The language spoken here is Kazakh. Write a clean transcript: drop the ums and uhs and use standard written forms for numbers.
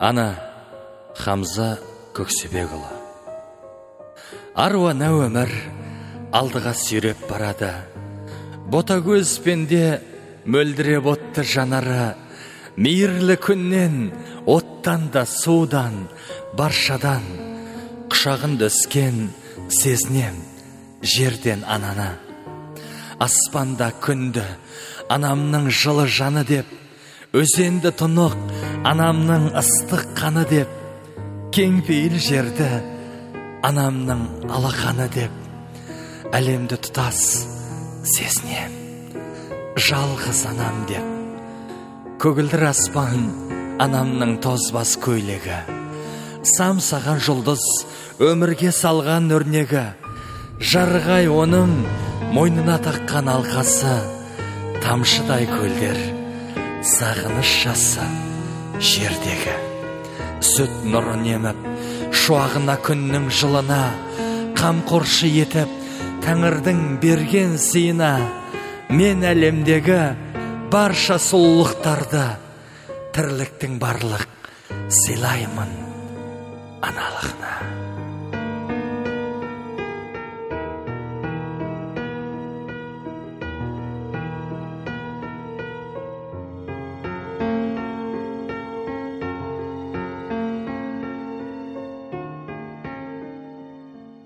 Ана Хамза Көксебекұлы. Аруана өмір алдыға сүйреп барады. Ботагөз пенде мөлдіреп отты жанары. Мейірлі күннен, оттан да судан, баршадан құшағында өскен сезінем жерден ананы. Аспанда күнді анамның жылы жаны деп, өзенді тұнық анамның ыстық қаны деп, кең пейіл жерді анамның алақаны деп, әлемді тұтас сезінем жалғыз анам деп. Көгілдір аспан анамның тозбас көйлегі, самсаған жұлдыз өмірге салған өрнегі, жарғай оның мойнына таққан алқасы, тамшыдай көлдер сағыныш жасы жердегі. Сүт нұрын еміп шуағына күннің жылына, қамқоршы етіп Тәңірдің берген сыйына, мен әлемдегі барша сұлулықтарды, тірліктің барлық сыйлаймын аналығына.